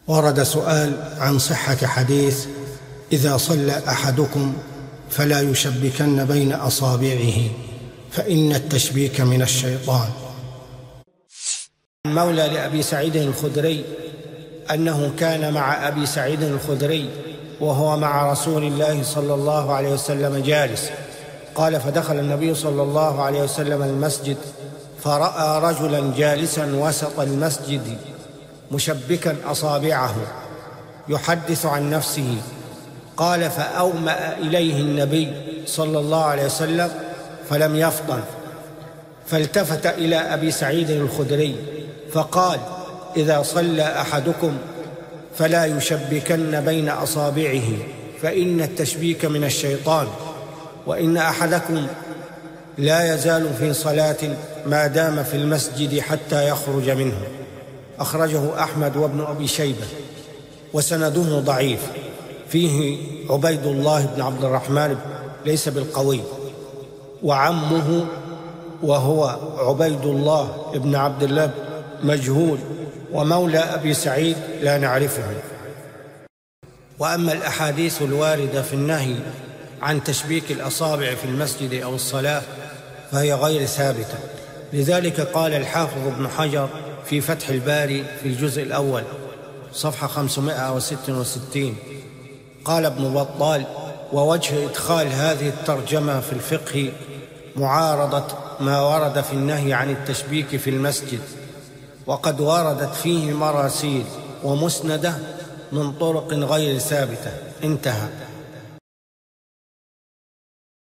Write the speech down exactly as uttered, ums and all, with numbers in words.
ورد سؤال عن صحة حديث إذا صلى أحدكم فلا يشبكن بين أصابعه فإن التشبيك من الشيطان. مولى لأبي سعيد الخدري أنه كان مع أبي سعيد الخدري وهو مع رسول الله صلى الله عليه وسلم جالس، قال: فدخل النبي صلى الله عليه وسلم المسجد فرأى رجلا جالسا وسط المسجد مشبكا أصابعه يحدث عن نفسه. قال: فأومأ إليه النبي صلى الله عليه وسلم فلم يفطن، فالتفت إلى أبي سعيد الخدري فقال: إذا صلى أحدكم فلا يشبكن بين أصابعه فإن التشبيك من الشيطان، وإن أحدكم لا يزال في صلاة ما دام في المسجد حتى يخرج منه. أخرجه أحمد وابن أبي شيبة، وسنده ضعيف، فيه عبيد الله بن عبد الرحمن ليس بالقوي، وعمه وهو عبيد الله بن عبد الله مجهول، ومولى أبي سعيد لا نعرفه. وأما الأحاديث الواردة في النهي عن تشبيك الأصابع في المسجد أو الصلاة فهي غير ثابتة، لذلك قال الحافظ ابن حجر في فتح الباري في الجزء الأول صفحة خمسمائة وستة وستين، قال ابن بطال: ووجه إدخال هذه الترجمة في الفقه معارضة ما ورد في النهي عن التشبيك في المسجد، وقد وردت فيه مراسيل ومسندة من طرق غير ثابتة. انتهى.